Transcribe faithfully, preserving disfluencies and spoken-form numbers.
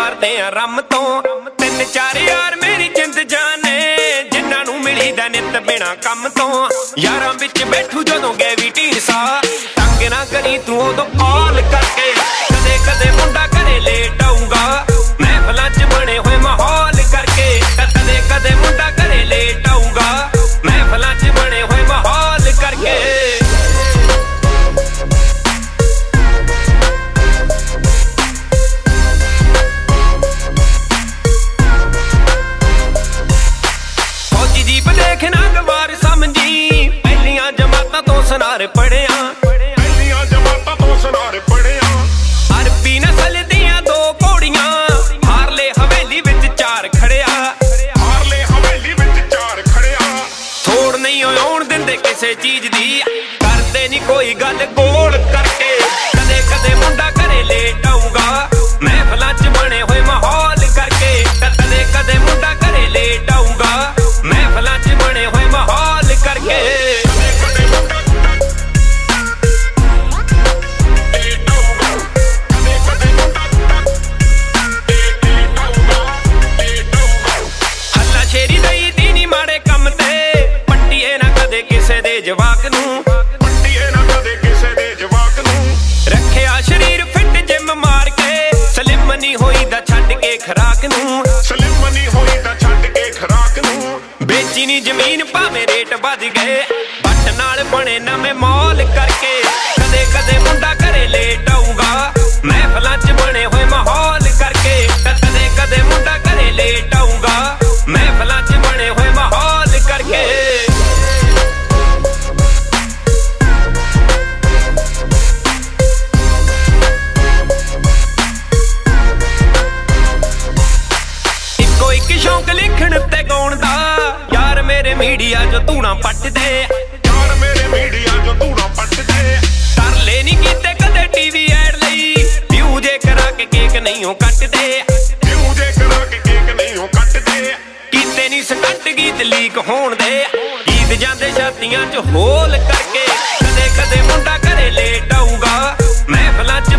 मारदे आ रम तो तीन चार यार मेरी जिंद जाने जिन्हां नूं मिलीदा नित बिना कम तो यारां विच बैठू जदों गैवी ढींसा तंग ना करी तू उदों कॉल करके कदे कदे मुंडा घरे लेट आऊगा महफिलां च बने होए माहौल करके कदे कदे मुंडा घरे लेट आऊगा महफिलां च बने होए माहौल करके देखना गवार समझी पहलियां जमातां तो सुनार पढ़िया पहलियां जमातां तो सुनार पढ़िया अरबी नस्ल दियां दो घोड़ियां हारले हवेली विच चार खड़िया हारले हवेली विच चार खड़िया थोड़ नहीं आउण दिंदे किसे चीज दी करदे नहीं कोई गल गोल करके कदे कदे मुंडा घरे लेट आऊगा महफिलां च बने होए माहौल करके कदे कदे मुंडा घरे लेट आऊगा महफिलां च बने होए माहौल करके हल्ला शेरी दई दी नी माड़े कम ते पट्टीए ना कदे किसे दे जवाक नूं पट्टीए ना कदे किसे दे जवाक नूं रखिया शरीर फिट जिम मार के सलिम नहीं होई दा छड्ड के खराक नूं सलिम नहीं होई दा छड्ड के खराक नूं बेची नी जमीन भावें रेट वध गए बट नाल बने नवें मॉल करके कदे कदे मुंडा घरे लेट आऊगा महफिलां च बने होए माहौल करके कदे कदे मुंडा घरे लेट आऊगा महफिलां च बने होए माहौल करके इक्को इक शौक लिखण ते गाउण दा यार मेरे मीडिया जो धूना पट दे यार मेरे मीडिया जो धूना पट दे तरले नहीं कीते कदे टीवी ऐड लई व्यू जे करा के केक नहीं हो कट दे व्यू जे करा के केक नहीं हो कट दे कीते नहीं स्टंट गीत लीक होण दे गीत जांदे छातियां च होल करके कदे कदे मुंडा घरे लेट आऊगा महफिलां